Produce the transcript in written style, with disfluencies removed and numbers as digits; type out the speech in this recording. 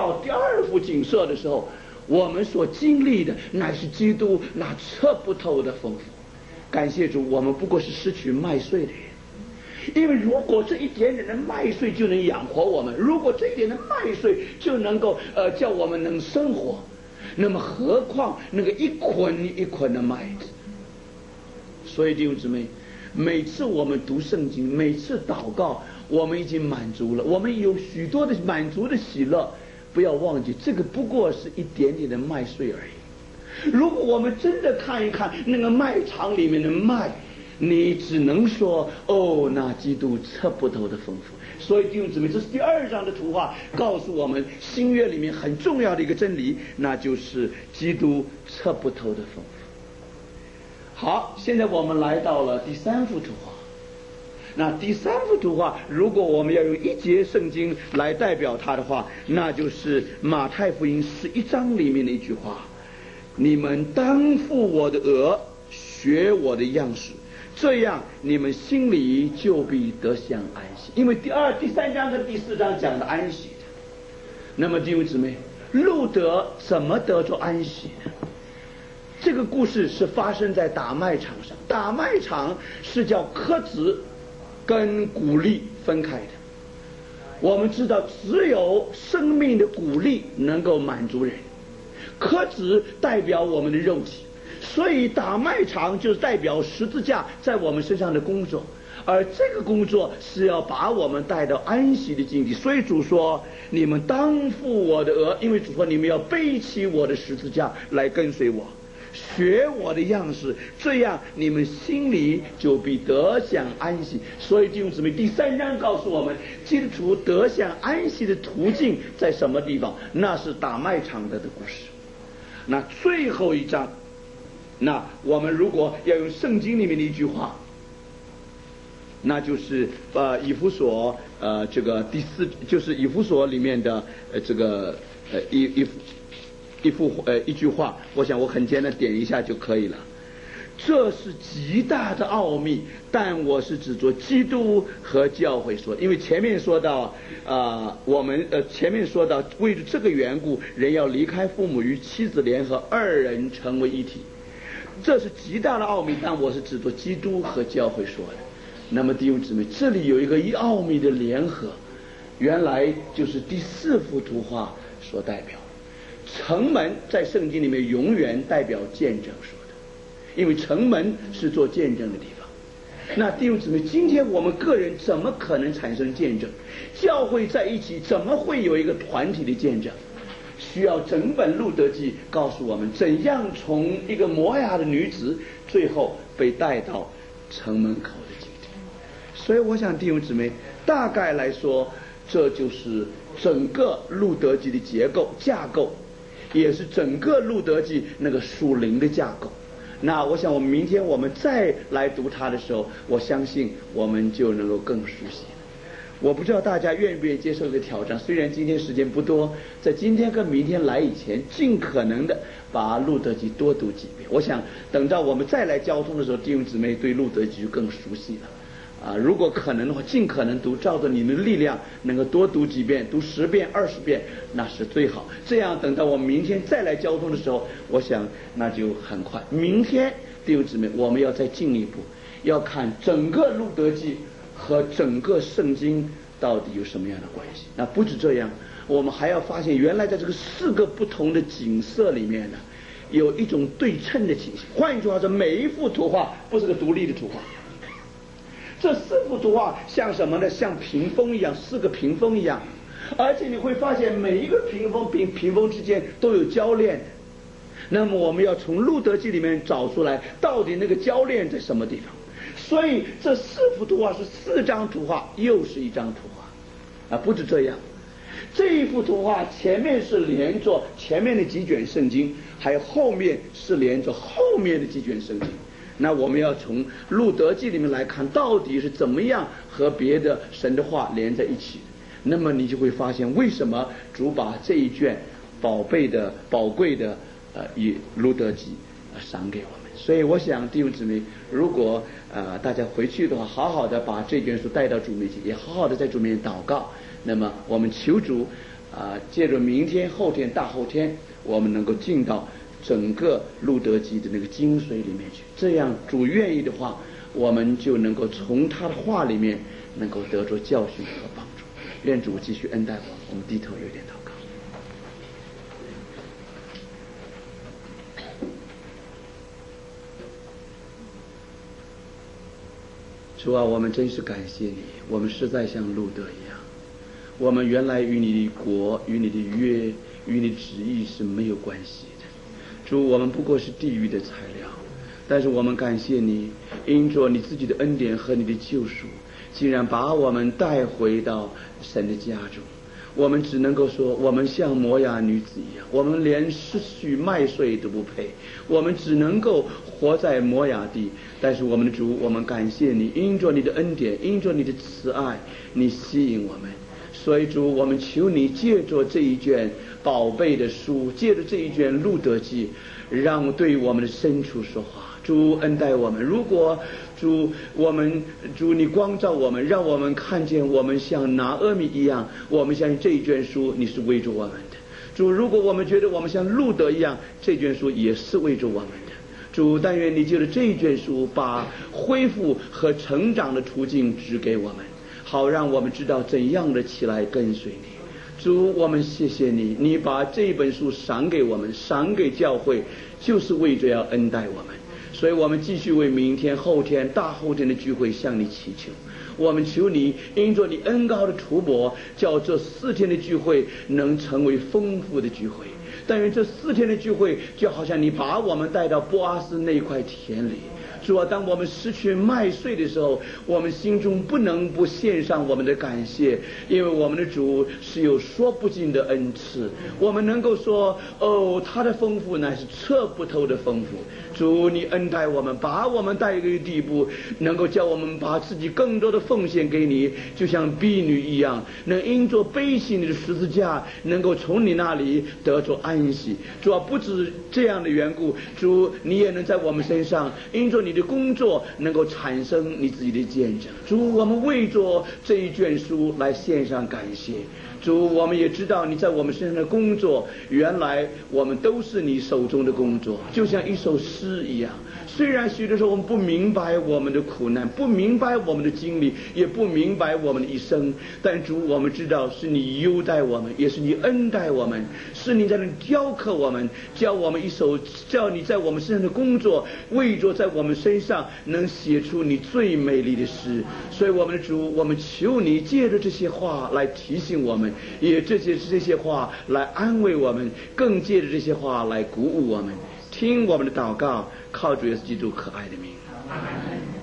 到第二幅景色的时候，我们所经历的乃是基督那测不透的丰富。感谢主，我们不过是失去麦穗的人。因为如果这一点点的麦穗就能养活我们，如果这一点的麦穗就能够叫我们能生活，那么何况那个一捆一捆的麦子。所以弟兄姊妹，每次我们读圣经，每次祷告，我们已经满足了，我们有许多的满足的喜乐。不要忘记，这个不过是一点点的麦穗而已。如果我们真的看一看那个麦场里面的麦，你只能说哦，那基督测不透的丰富。所以弟兄姊妹，这是第二章的图画告诉我们新约里面很重要的一个真理，那就是基督测不透的丰富。好，现在我们来到了第三幅图画。那第三幅图画，如果我们要用一节圣经来代表它的话，那就是马太福音11章里面的一句话：你们当负我的軛，学我的样式，这样你们心里就必得享安息。因为第三章跟第4章讲的安息的。那么弟兄姊妹，路德怎么得着安息呢？这个故事是发生在打麦场上，打麦场是叫鸽子跟谷粒分开的。我们知道只有生命的谷粒能够满足人，鸽子代表我们的肉体，所以打麦场就是代表十字架在我们身上的工作，而这个工作是要把我们带到安息的境地。所以主说你们当负我的軛，因为主说你们要背起我的十字架来跟随我，学我的样式，这样你们心里就必得享安息。所以弟兄姊妹，第3章告诉我们基督徒得享安息的途径在什么地方，那是打麦场的故事。那最后一章，那我们如果要用圣经里面的一句话，那就是以弗所这个第4，就是以弗所里面的这个一句话，我想我很简单点一下就可以了。这是极大的奥秘，但我是指着基督和教会说，因为前面说到前面说到为了这个缘故，人要离开父母与妻子联合，二人成为一体。这是极大的奥秘，但我是指着基督和教会说的。那么弟兄姊妹，这里有一个奥秘的联合，原来就是第4幅图画所代表。城门在圣经里面永远代表见证说的，因为城门是做见证的地方。那弟兄姊妹，今天我们个人怎么可能产生见证？教会在一起怎么会有一个团体的见证？需要整本路德记告诉我们怎样从一个摩押的女子最后被带到城门口的境地。所以我想弟兄姊妹，大概来说这就是整个路德记的架构，也是整个路德记那个属灵的架构。那我想我们明天我们再来读它的时候，我相信我们就能够更熟悉。我不知道大家愿不愿意接受这个挑战，虽然今天时间不多，在今天跟明天来以前，尽可能的把路德记多读几遍。我想等到我们再来交通的时候，弟兄姊妹对路德记就更熟悉了。如果可能的话，尽可能读，照着你们的力量能够多读几遍，读10遍、20遍，那是最好。这样等到我们明天再来交通的时候，我想那就很快。明天弟兄姊妹，我们要再进一步，要看整个路德记和整个圣经到底有什么样的关系。那不止这样，我们还要发现原来在这个4个不同的景色里面呢，有一种对称的情形。换一句话说，每一幅图画不是个独立的图画。这4幅图画像什么呢？像屏风一样，4个屏风一样，而且你会发现每一个屏风之间都有交链。那么我们要从路德记里面找出来，到底那个交链在什么地方。所以这4幅图画是4张图画，又是一张图画。不止这样，这一幅图画前面是连着前面的几卷圣经，还有后面是连着后面的几卷圣经。那我们要从路德记里面来看，到底是怎么样和别的神的话连在一起。那么你就会发现，为什么主把这一卷宝贵的以路德记赏给我们。所以我想弟兄姊妹，如果大家回去的话，好好的把这卷书带到主面前，也好好的在主面前祷告。那么我们求主借着明天、后天、大后天，我们能够进到整个路德记的那个精髓里面去。这样主愿意的话，我们就能够从他的话里面能够得着教训和帮助。愿主继续恩待我们低头有点祷告。主啊，我们真是感谢你，我们实在像路德一样，我们原来与你的国、与你的约、与你的旨意是没有关系的。主，我们不过是地狱的材料，但是我们感谢你，因着你自己的恩典和你的救赎，竟然把我们带回到神的家中。我们只能够说，我们像摩押女子一样，我们连失去麦穗都不配，我们只能够活在摩押地。但是我们的主，我们感谢你，因着你的恩典，因着你的慈爱，你吸引我们。所以主，我们求你借着这一卷宝贝的书，借着这一卷路德记，让对我们的深处说话。主恩待我们，如果主你光照我们，让我们看见我们像拿俄米一样，我们相信这一卷书你是为着我们的。主，如果我们觉得我们像路德一样，这卷书也是为着我们的。主，但愿你借着这一卷书，把恢复和成长的途径指给我们，好让我们知道怎样的起来跟随你。主，我们谢谢你，你把这本书赏给我们，赏给教会，就是为着要恩待我们。所以我们继续为明天、后天、大后天的聚会向你祈求。我们求你因着你恩膏的涂抹，叫这4天的聚会能成为丰富的聚会。但愿这4天的聚会就好像你把我们带到波阿斯那块田里。主啊，当我们失去麦穗的时候，我们心中不能不献上我们的感谢，因为我们的主是有说不尽的恩赐。我们能够说，他的丰富乃是测不透的丰富。主，你恩待我们，把我们带一个地步，能够叫我们把自己更多的奉献给你，就像婢女一样，能因着背起你的十字架，能够从你那里得着安息。主啊，不止这样的缘故，主你也能在我们身上因着你的工作能够产生你自己的见证。主，我们为着这一卷书来献上感谢。主，我们也知道你在我们身上的工作，原来我们都是你手中的工作，就像一首诗一样。虽然许多时候我们不明白我们的苦难，不明白我们的经历，也不明白我们的一生，但主，我们知道是你优待我们，也是你恩待我们，是你在那雕刻我们，叫我们叫你在我们身上的工作，为着在我们身上能写出你最美丽的诗。所以我们的主，我们求你借着这些话来提醒我们，也这些话来安慰我们，更借着这些话来鼓舞我们。听我们的祷告，靠主耶稣基督可爱的名。